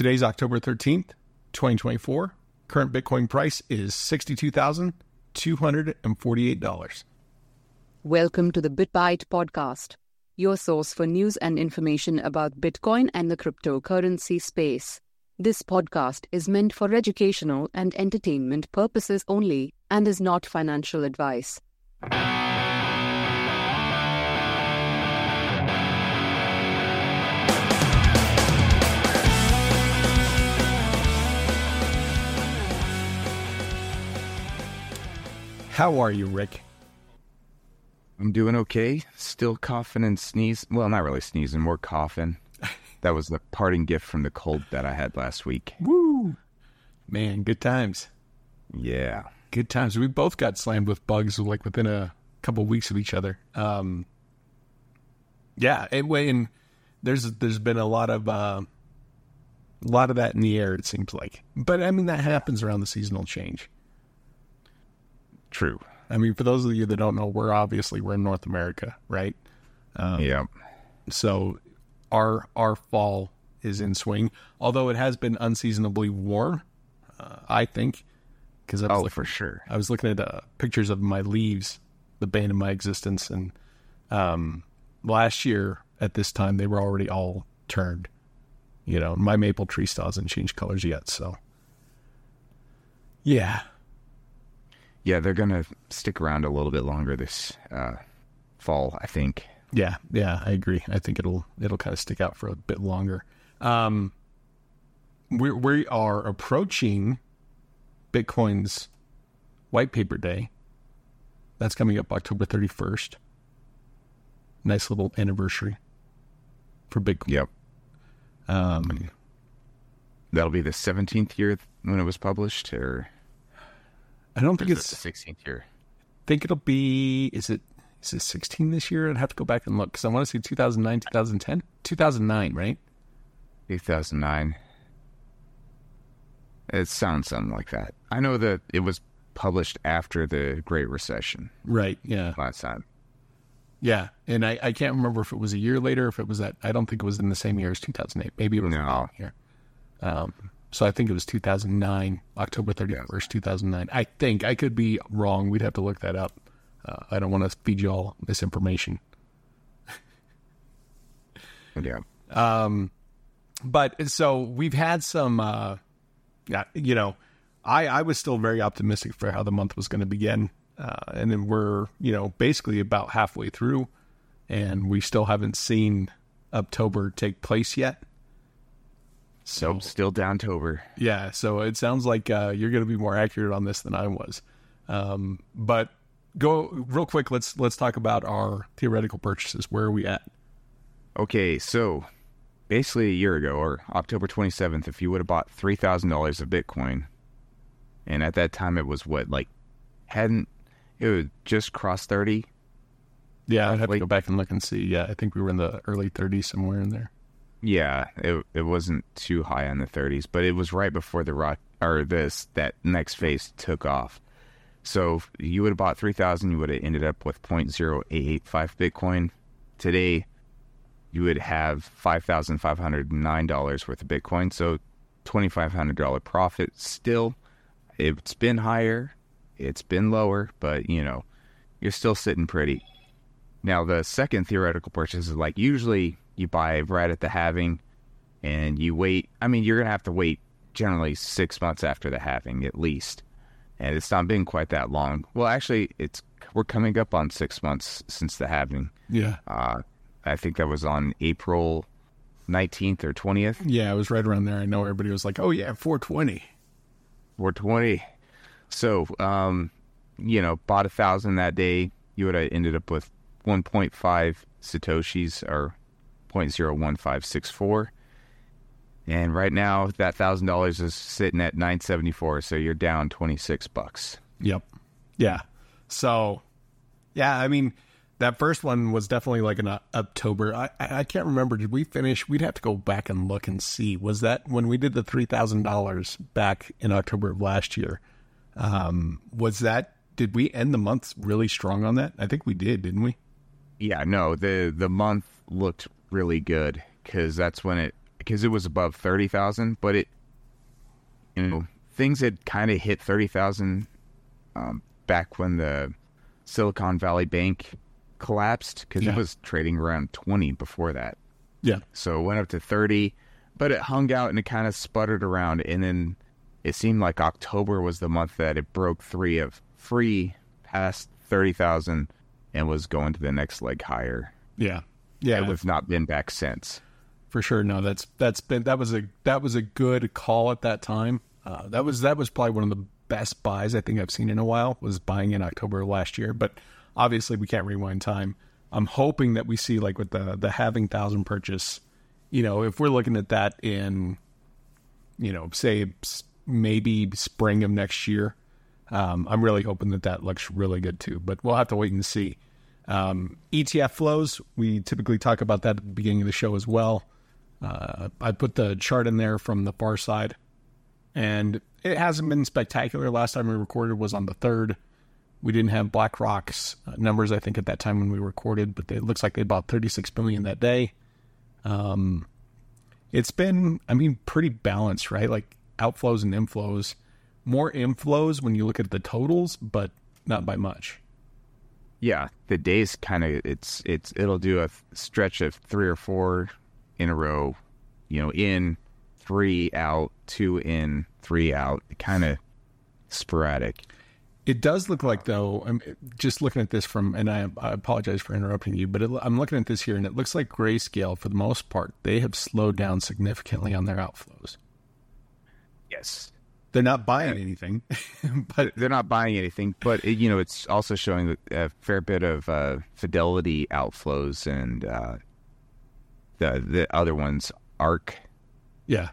Today's October 13th, 2024. Current Bitcoin price is $62,248. Welcome to the BitBite podcast, your source for news and information about Bitcoin and the cryptocurrency space. This podcast is meant for educational and entertainment purposes only and is not financial advice. How are you, Rick? I'm doing okay. Still coughing and sneezing. Well, not really sneezing, more coughing. That was the parting gift from the cold that I had last week. Woo! Man, good times. Yeah. Good times. We both got slammed with bugs like within a couple of weeks of each other. Yeah, and there's been a lot of that in the air, it seems like. But I mean, that happens around the seasonal change. True. I mean, for those of you that don't know, we're in North America, right? Yeah. So our fall is in swing, although it has been unseasonably warm, I think. For sure. I was looking at pictures of my leaves, the bane of my existence, and last year at this time, they were already all turned. You know, my maple tree still hasn't changed colors yet, so yeah. Yeah, they're going to stick around a little bit longer this fall, I think. Yeah, I agree. I think it'll kind of stick out for a bit longer. We are approaching Bitcoin's white paper day. That's coming up October 31st. Nice little anniversary for Bitcoin. Yep. That'll be the 17th year when it was published, or... I don't think it's the 16th year. I think it'll be, is it 16 this year? I'd have to go back and look because I want to say 2009, 2010. 2009, right? 2009. It sounds something like that. I know that it was published after the Great Recession. Right, yeah. Last time. Yeah, and I can't remember if it was a year later, if it was that, I don't think it was in the same year as 2008. Maybe it was no. Here. So I think it was 2009, October 31st, 2009. I think. I could be wrong. We'd have to look that up. I don't want to feed you all misinformation. Yeah. But so we've had some, I was still very optimistic for how the month was going to begin. And then we're, basically about halfway through, and we still haven't seen October take place yet. So still downtober. Yeah, so it sounds like you're going to be more accurate on this than I was. But go real quick. Let's talk about our theoretical purchases. Where are we at? Okay, so basically a year ago, or October 27th, if you would have bought $3,000 of Bitcoin, and at that time it was it would just cross 30. Yeah, I'd have to go back and look and see. Yeah, I think we were in the early 30s, somewhere in there. Yeah, it wasn't too high on the 30s, but it was right before that next phase took off. So if you would have bought 3,000, you would have ended up with 0.0885 Bitcoin. Today, you would have $5,509 worth of Bitcoin, so $2,500 profit. Still, it's been higher, it's been lower, but you're still sitting pretty. Now, the second theoretical purchase is usually you buy right at the halving and you wait. I mean, you're going to have to wait generally 6 months after the halving at least. And it's not been quite that long. Well, actually, we're coming up on 6 months since the halving. Yeah. I think that was on April 19th or 20th. Yeah, it was right around there. I know everybody was like, oh yeah, 420. 420. So, bought 1,000 that day. You would have ended up with 1.5 Satoshis, or 0.01564, and right now that $1,000 is sitting at $974, so you're down $26. Yep. Yeah. So, yeah, I mean, that first one was definitely like an October. I can't remember. Did we finish? We'd have to go back and look and see. Was that when we did the $3,000 back in October of last year? Did we end the month really strong on that? I think we did, didn't we? Yeah, no, the month looked really good because that's when it because it was above 30,000, but things had kind of hit 30,000 back when the Silicon Valley Bank collapsed, because it was trading around 20 before that. Yeah. So it went up to 30, but it hung out and it kind of sputtered around. And then it seemed like October was the month that it broke free past 30,000 and was going to the next leg higher. Yeah. Yeah. It has not been back since. For sure. No, that was a good call at that time. That was probably one of the best buys I think I've seen in a while, was buying in October of last year. But obviously we can't rewind time. I'm hoping that we see, like with the halving 1,000 purchase, if we're looking at that in, say maybe spring of next year, I'm really hoping that looks really good too. But we'll have to wait and see. ETF flows, we typically talk about that at the beginning of the show as well. I put the chart in there from the far side, and it hasn't been spectacular. Last time we recorded was on the 3rd. We didn't have BlackRock's numbers, I think, at that time when we recorded, but it looks like they bought $36 billion that day. It's been, pretty balanced, right? Like outflows and inflows. More inflows when you look at the totals, but not by much. Yeah, the days kind of, it'll do a stretch of 3 or 4 in a row, in, 3 out, 2 in, 3 out, kind of sporadic. It does look like, though, I'm just looking at this and I apologize for interrupting you, but I'm looking at this here, and it looks like Grayscale, for the most part, they have slowed down significantly on their outflows. Yes. They're not buying anything, but it's also showing a fair bit of Fidelity outflows, and the other ones, ARK. Yeah.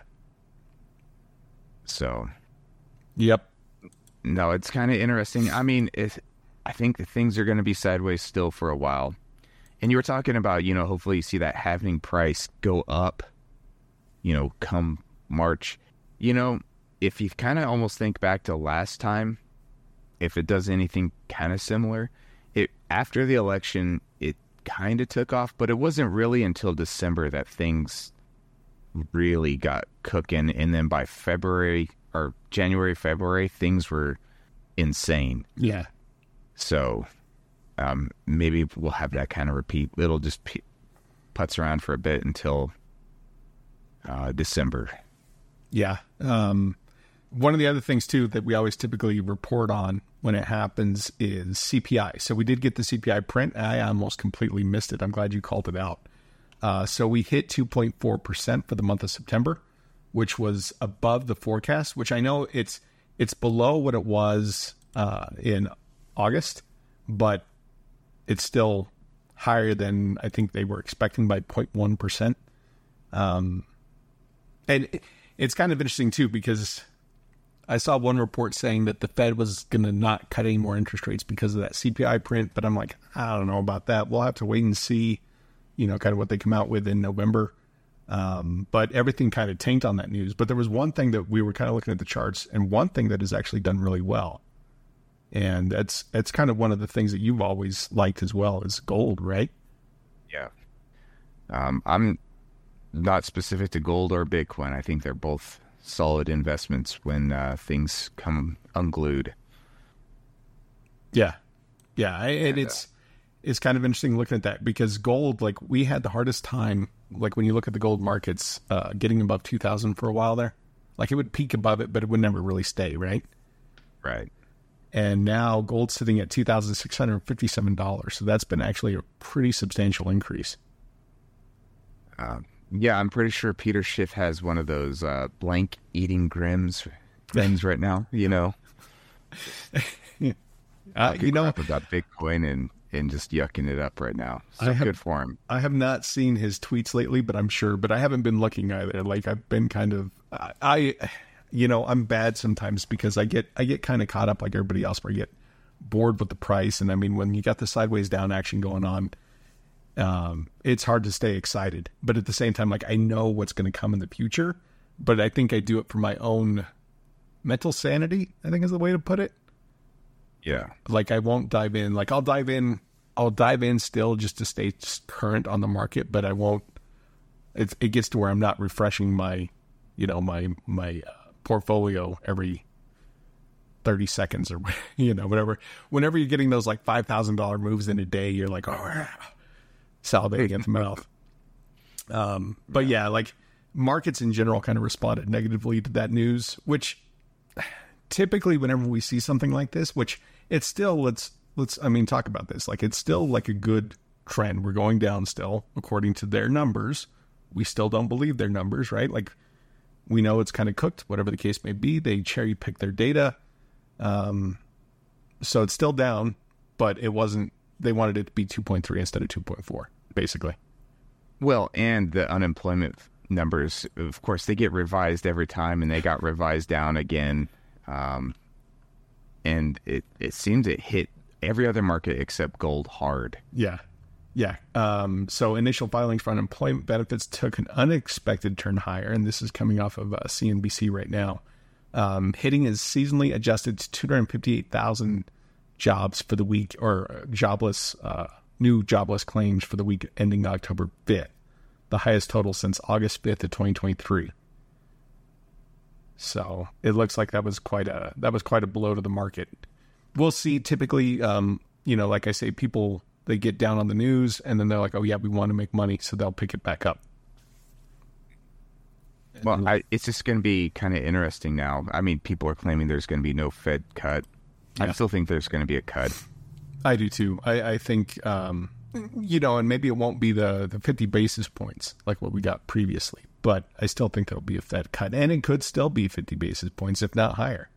So. Yep. No, it's kind of interesting. I think the things are going to be sideways still for a while. And you were talking about, hopefully you see that halving price go up, come March. If you kind of almost think back to last time, if it does anything kind of similar, after the election, it kind of took off, but it wasn't really until December that things really got cooking. And then by January, February, things were insane. Yeah. So maybe we'll have that kind of repeat. It'll just putz around for a bit until December. Yeah. One of the other things, too, that we always typically report on when it happens is CPI. So we did get the CPI print. I almost completely missed it. I'm glad you called it out. So we hit 2.4% for the month of September, which was above the forecast, which I know it's below what it was in August, but it's still higher than I think they were expecting by 0.1%. And it's kind of interesting, too, because I saw one report saying that the Fed was going to not cut any more interest rates because of that CPI print, but I'm like, I don't know about that. We'll have to wait and see, kind of what they come out with in November. But everything kind of tanked on that news. But there was one thing that we were kind of looking at the charts, and one thing that has actually done really well. And that's kind of one of the things that you've always liked as well, is gold, right? Yeah. I'm not specific to gold or Bitcoin. I think they're both solid investments when things come unglued. Yeah. Yeah. And it's kind of interesting looking at that, because gold, like, we had the hardest time, like when you look at the gold markets, getting above 2,000 for a while there. Like, it would peak above it, but it would never really stay, right? Right. And now gold's sitting at $2,657. So that's been actually a pretty substantial increase. Yeah, I'm pretty sure Peter Schiff has one of those blank eating grims things right now, about Bitcoin and just yucking it up right now. So good for him. I have not seen his tweets lately, but I'm sure. But I haven't been looking either. Like, I've been kind of, I'm bad sometimes because I get kind of caught up like everybody else, where I get bored with the price. And I mean, when you got the sideways down action going on, it's hard to stay excited. But at the same time, like, I know what's going to come in the future. But I think I do it for my own mental sanity, I think is the way to put it. Yeah. Like, I won't dive in. Like, I'll dive in still just to stay current on the market, but I won't it gets to where I'm not refreshing my, my portfolio every 30 seconds or, whatever. Whenever you're getting those like $5,000 moves in a day, you're like, oh, salivating at the mouth. But yeah, like markets in general kind of responded negatively to that news, which typically whenever we see something like this, which it's still, let's talk about this. Like, it's still like a good trend. We're going down still, according to their numbers. We still don't believe their numbers, right? Like, we know it's kind of cooked, whatever the case may be. They cherry pick their data. So it's still down, but it wasn't, they wanted it to be 2.3 instead of 2.4, basically. Well, and the unemployment numbers, of course, they get revised every time, and they got revised down again. And it seems it hit every other market except gold hard. Yeah. So initial filings for unemployment benefits took an unexpected turn higher, and this is coming off of CNBC right now. Hitting is seasonally adjusted to 258,000 jobs for the week, or new jobless claims for the week ending October 5th, the highest total since August 5th of 2023. So it looks like that was quite a blow to the market. We'll see. Typically, like I say, people, they get down on the news and then they're like, oh yeah, we want to make money, so they'll pick it back up. Well, it's just going to be kind of interesting now. I mean, people are claiming there's going to be no Fed cut. Yeah. I still think there's going to be a cut. I do too. I think, and maybe it won't be the 50 basis points like what we got previously, but I still think there'll be a Fed cut, and it could still be 50 basis points, if not higher.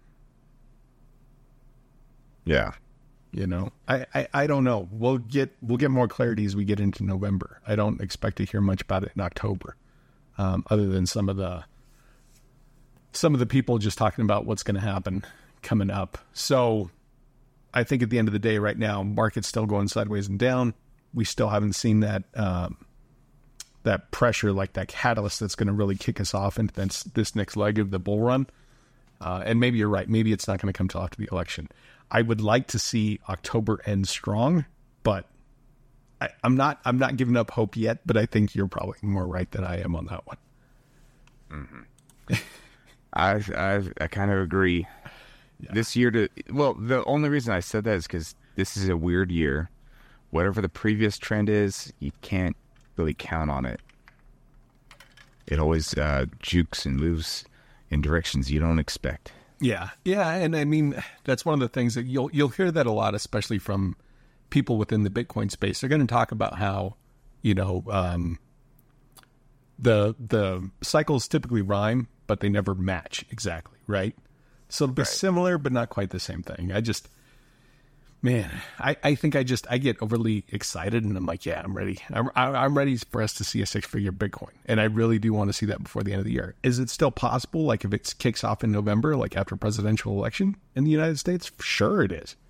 Yeah. I don't know. We'll get more clarity as we get into November. I don't expect to hear much about it in October, other than some of the people just talking about what's going to happen coming up. So I think at the end of the day right now, market's still going sideways and down. We still haven't seen that pressure, like that catalyst that's going to really kick us off into this next leg of the bull run. And maybe you're right. Maybe it's not going to come till after the election. I would like to see October end strong, but I'm not giving up hope yet, but I think you're probably more right than I am on that one. Mm-hmm. I kind of agree. Yeah. This year, the only reason I said that is because this is a weird year. Whatever the previous trend is, you can't really count on it. It always jukes and moves in directions you don't expect. Yeah, and I mean, that's one of the things that you'll hear that a lot, especially from people within the Bitcoin space. They're going to talk about how, the cycles typically rhyme, but they never match exactly, right? So it'll be similar, but not quite the same thing. I think I get overly excited, and I'm like, yeah, I'm ready. I'm ready for us to see a 6-figure Bitcoin. And I really do want to see that before the end of the year. Is it still possible? Like, if it kicks off in November, like after presidential election in the United States? Sure it is.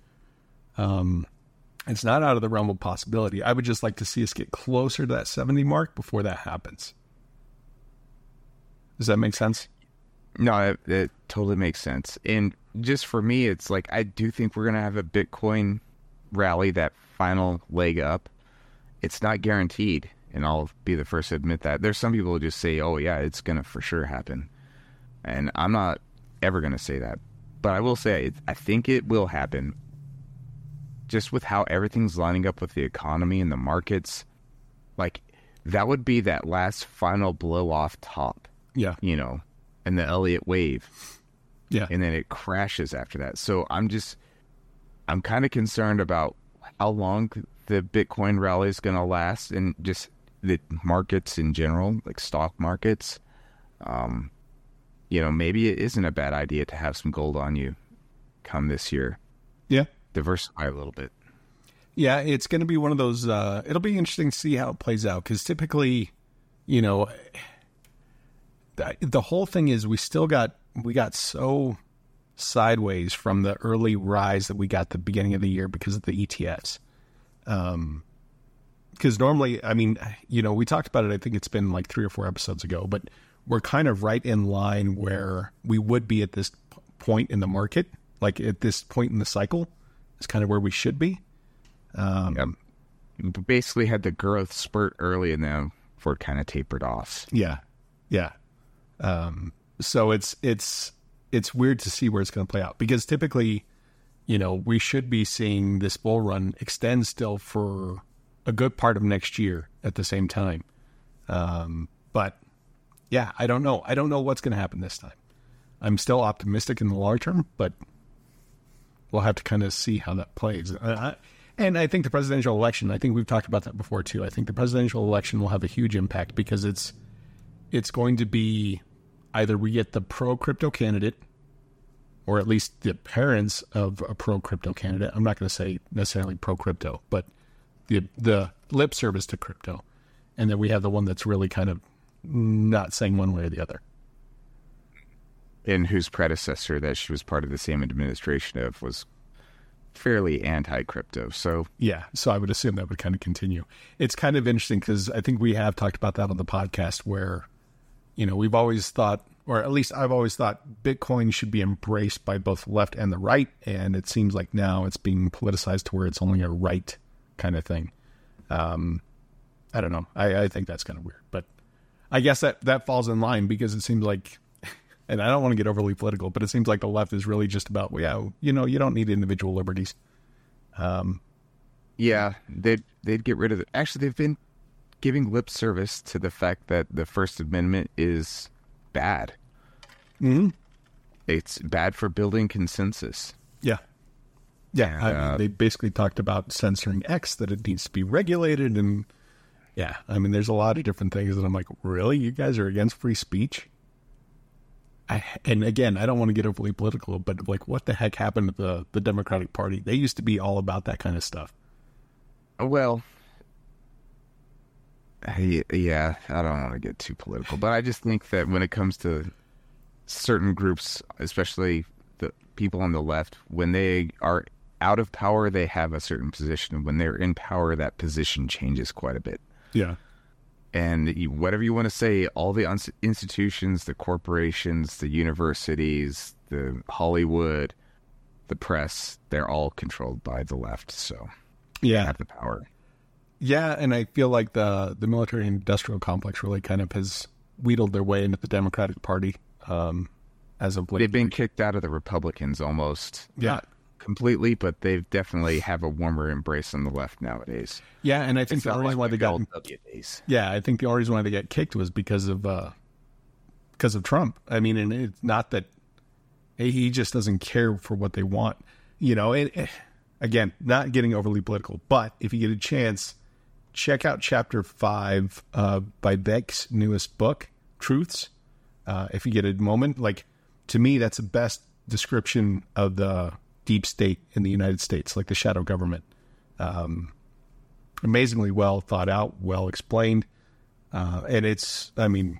It's not out of the realm of possibility. I would just like to see us get closer to that 70 mark before that happens. Does that make sense? No, it totally makes sense. And just for me, it's like, I do think we're going to have a Bitcoin rally, that final leg up. It's not guaranteed, and I'll be the first to admit that. There's some people who just say, oh yeah, it's going to for sure happen. And I'm not ever going to say that. But I will say, I think it will happen. Just with how everything's lining up with the economy and the markets. Like, that would be that last final blow off top. Yeah. And the Elliott wave. Yeah. And then it crashes after that. So I'm kind of concerned about how long the Bitcoin rally is going to last, and just the markets in general, like stock markets. Maybe it isn't a bad idea to have some gold on you come this year. Yeah. Diversify a little bit. Yeah. It's going to be one of those, it'll be interesting to see how it plays out. 'Cause typically, the whole thing is we got so sideways from the early rise that we got at the beginning of the year because of the ETFs. Because normally, I mean, we talked about it, I think it's been like 3 or 4 episodes ago, but we're kind of right in line where we would be at this point in the market, like at this point in the cycle is kind of where we should be. We basically had the growth spurt early, and then before it kind of tapered off. Yeah. So it's weird to see where it's going to play out, because typically, we should be seeing this bull run extend still for a good part of next year at the same time. But yeah, I don't know. I don't know what's going to happen this time. I'm still optimistic in the long term, but we'll have to kind of see how that plays. And I think the presidential election, I think we've talked about that before too. I think the presidential election will have a huge impact, because it's going to be either we get the pro-crypto candidate, or at least the appearance of a pro-crypto candidate. I'm not going to say necessarily pro-crypto, but the lip service to crypto. And then we have the one that's really kind of not saying one way or the other. And whose predecessor that she was part of the same administration of was fairly anti-crypto. So yeah, so I would assume that would kind of continue. It's kind of interesting, because I think we have talked about that on the podcast, where, we've always thought, or at least I've always thought, Bitcoin should be embraced by both the left and the right. And it seems like now it's being politicized to where it's only a right kind of thing. I don't know. I think that's kind of weird, but I guess that falls in line, because it seems like, and I don't want to get overly political, but it seems like the left is really just about, you don't need individual liberties. Yeah, they'd get rid of it. Actually, they've been giving lip service to the fact that the First Amendment is bad. Mm-hmm. It's bad for building consensus. Yeah. Yeah. They basically talked about censoring X, that it needs to be regulated. And yeah, there's a lot of different things that I'm like, really? You guys are against free speech? And again, I don't want to get overly political, but like, what the heck happened to the Democratic Party? They used to be all about that kind of stuff. Well, yeah, I don't want to get too political, but I just think that when it comes to certain groups, especially the people on the left, when they are out of power, they have a certain position. And when they're in power, that position changes quite a bit. Yeah. And whatever you want to say, all the institutions, the corporations, the universities, the Hollywood, the press, they're all controlled by the left. So yeah, they have the power. Yeah, and I feel like the military industrial complex really kind of has wheedled their way into the Democratic Party as of late. They've been kicked out of the Republicans almost. Yeah. Not completely, but they definitely have a warmer embrace on the left nowadays. Yeah, and I think the only reason why they got I think the only reason why they got kicked was because of Trump. And it's not that he just doesn't care for what they want. Again, not getting overly political, but if you get a chance, check out Chapter 5 by Beck's newest book, Truths. If you get a moment, to me, that's the best description of the deep state in the United States, like the shadow government. Amazingly well thought out, well explained. And it's,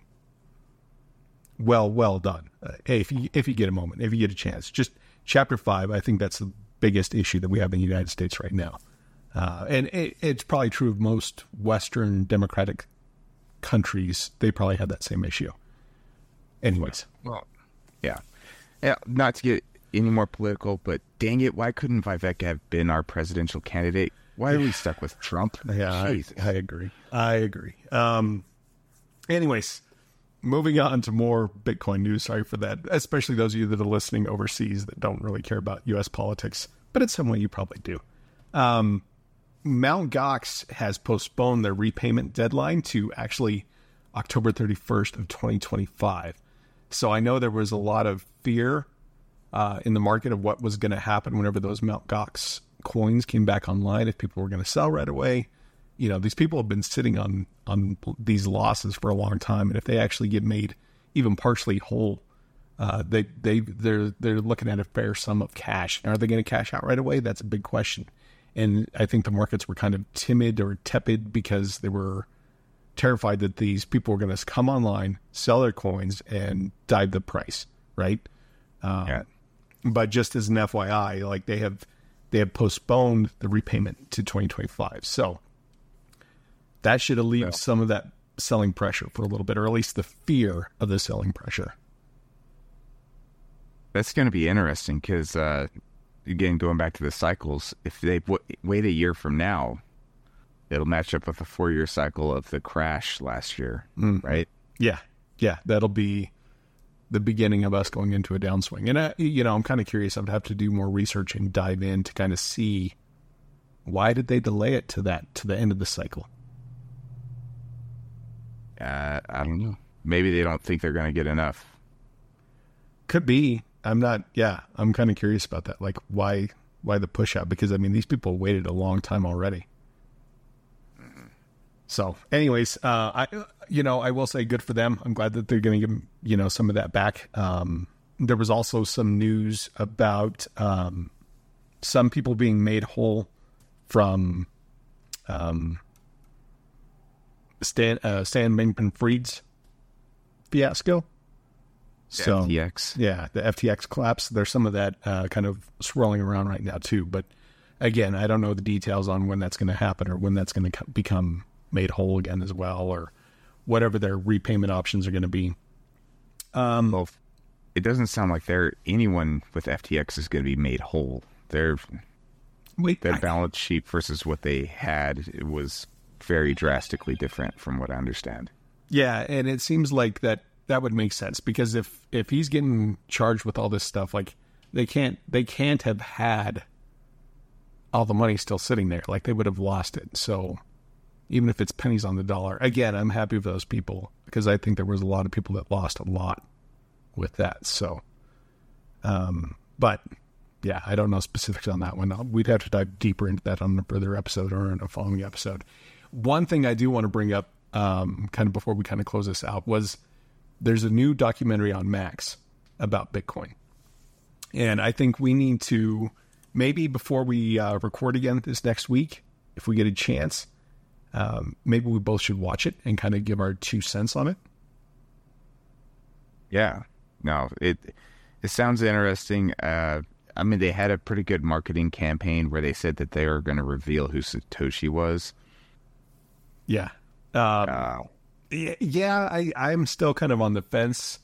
well done. Hey, if you get a moment, if you get a chance, just Chapter 5, I think that's the biggest issue that we have in the United States right now. And it's probably true of most Western democratic countries. They probably have that same issue. Anyways. Well, yeah. Not to get any more political, but dang it, why couldn't Vivek have been our presidential candidate? Why are we stuck with Trump? Yeah, I agree. Anyways, moving on to more Bitcoin news. Sorry for that, especially those of you that are listening overseas that don't really care about U.S. politics, but in some way you probably do. Mt. Gox has postponed their repayment deadline to actually October 31st of 2025. So I know there was a lot of fear in the market of what was going to happen whenever those Mt. Gox coins came back online, if people were going to sell right away. These people have been sitting on these losses for a long time, and if they actually get made even partially whole, they're looking at a fair sum of cash. Are they going to cash out right away? That's a big question. And I think the markets were kind of timid or tepid because they were terrified that these people were going to come online, sell their coins, and dive the price, right? Yeah. But just as an FYI, they have postponed the repayment to 2025. So that should alleviate some of that selling pressure for a little bit, or at least the fear of the selling pressure. That's going to be interesting because, again, going back to the cycles, if they wait a year from now, it'll match up with the 4-year cycle of the crash last year, right? Yeah. That'll be the beginning of us going into a downswing. And, I'm kind of curious. I would have to do more research and dive in to kind of see why did they delay it to the end of the cycle? I don't know. Maybe they don't think they're going to get enough. Could be. I'm kind of curious about that. Like, why the push out? Because, these people waited a long time already. So, anyways, I will say good for them. I'm glad that they're going to give, some of that back. There was also some news about some people being made whole from Stan Bankman-Fried's fiasco. So, FTX. Yeah, the FTX collapse. There's some of that kind of swirling around right now, too. But, again, I don't know the details on when that's going to happen or when that's going to become made whole again as well, or whatever their repayment options are going to be. Well, it doesn't sound like anyone with FTX is going to be made whole. Their balance sheet versus what they had, it was very drastically different from what I understand. Yeah, and it seems like that would make sense, because if he's getting charged with all this stuff, like they can't have had all the money still sitting there. Like, they would have lost it. So even if it's pennies on the dollar, again, I'm happy for those people, because I think there was a lot of people that lost a lot with that. So, but yeah, I don't know specifics on that one. We'd have to dive deeper into that on a further episode or in a following episode. One thing I do want to bring up, kind of before we kind of close this out, was there's a new documentary on Max about Bitcoin. And I think we need to, maybe before we record again this next week, if we get a chance, maybe we both should watch it and kind of give our 2 cents on it. Yeah. No, it sounds interesting. They had a pretty good marketing campaign where they said that they were going to reveal who Satoshi was. Yeah. I'm still kind of on the fence.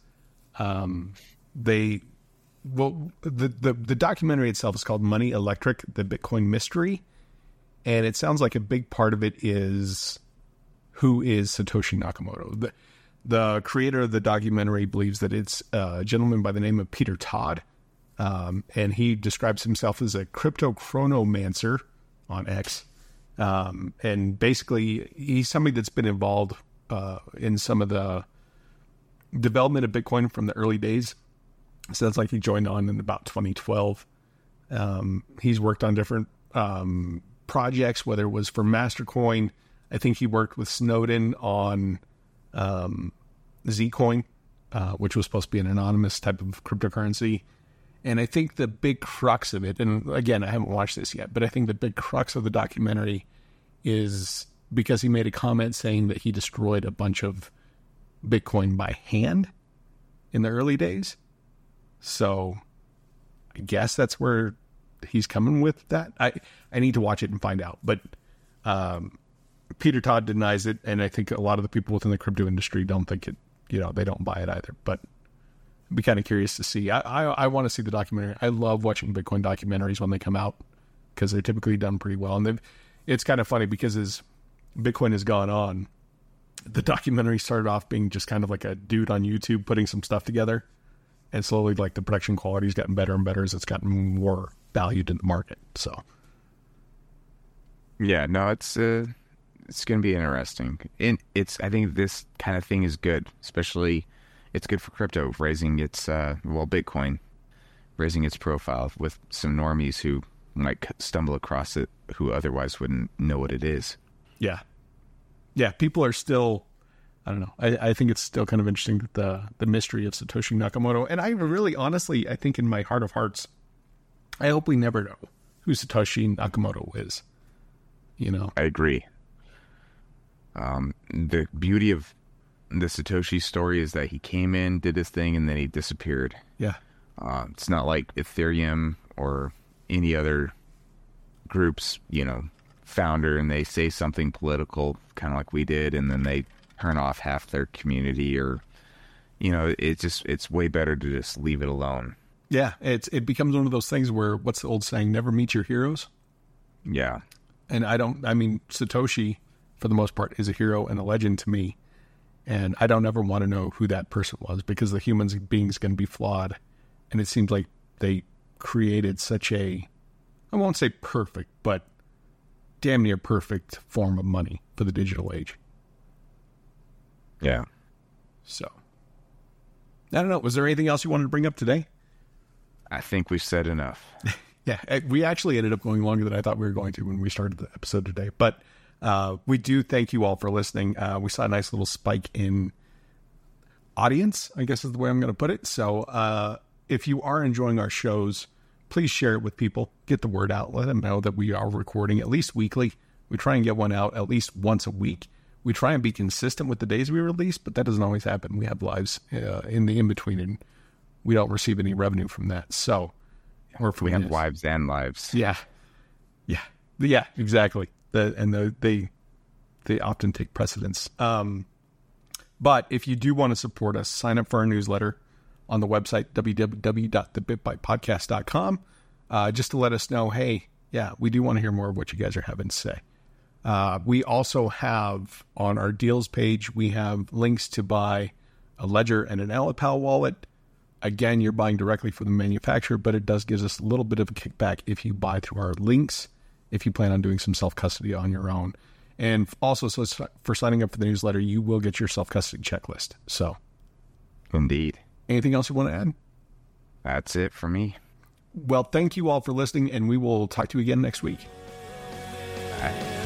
The documentary itself is called Money Electric, The Bitcoin Mystery. And it sounds like a big part of it is who is Satoshi Nakamoto. The creator of the documentary believes that it's a gentleman by the name of Peter Todd. And he describes himself as a crypto chronomancer on X. And basically, he's somebody that's been involved in some of the development of Bitcoin from the early days. So that's like he joined on in about 2012. He's worked on different projects, whether it was for Mastercoin. I think he worked with Snowden on Zcoin, which was supposed to be an anonymous type of cryptocurrency. And I think the big crux of it, and again, I haven't watched this yet, but I think the big crux of the documentary is because he made a comment saying that he destroyed a bunch of Bitcoin by hand in the early days. So I guess that's where he's coming with that. I need to watch it and find out. But Peter Todd denies it, and I think a lot of the people within the crypto industry don't think it, they don't buy it either. But I'd be kind of curious to see. I want to see the documentary. I love watching Bitcoin documentaries when they come out, because they're typically done pretty well. And it's kind of funny because as Bitcoin has gone on, the documentary started off being just kind of like a dude on YouTube putting some stuff together. And slowly, like, the production quality's gotten better and better as it's gotten more valued in the market. So, yeah, no, it's going to be interesting. And I think this kind of thing is good, especially it's good for crypto, raising its, Bitcoin, raising its profile with some normies who might stumble across it, who otherwise wouldn't know what it is. Yeah. Yeah, people are still, I don't know. I think it's still kind of interesting that the mystery of Satoshi Nakamoto. And I really, honestly, I think in my heart of hearts, I hope we never know who Satoshi Nakamoto is. I agree. The beauty of the Satoshi story is that he came in, did his thing, and then he disappeared. Yeah. It's not like Ethereum or any other group's, founder, and they say something political, kind of like we did, and then they turn off half their community, or it's way better to just leave it alone. Yeah, it becomes one of those things where, what's the old saying, never meet your heroes? Yeah. And Satoshi, for the most part, is a hero and a legend to me. And I don't ever want to know who that person was, because the human being is going to be flawed. And it seems like they created such a, I won't say perfect, but damn near perfect form of money for the digital age. Yeah. So, I don't know. Was there anything else you wanted to bring up today? I think we've said enough. Yeah, we actually ended up going longer than I thought we were going to when we started the episode today. But we do thank you all for listening. We saw a nice little spike in audience, I guess is the way I'm going to put it. So if you are enjoying our shows, please share it with people. Get the word out. Let them know that we are recording at least weekly. We try and get one out at least once a week. We try and be consistent with the days we release, but that doesn't always happen. We have lives in the in-between, and we don't receive any revenue from that. So we have wives and lives. Yeah, exactly. They often take precedence. But if you do want to support us, sign up for our newsletter on the website, www.thebitbytepodcast.com, just to let us know, hey, yeah, we do want to hear more of what you guys are having to say. We also have on our deals page, we have links to buy a Ledger and an Alipal wallet. Again, you're buying directly from the manufacturer, but it does give us a little bit of a kickback if you buy through our links, if you plan on doing some self-custody on your own. And also, so for signing up for the newsletter, you will get your self-custody checklist. So, indeed. Anything else you want to add? That's it for me. Well, thank you all for listening, and we will talk to you again next week. Bye.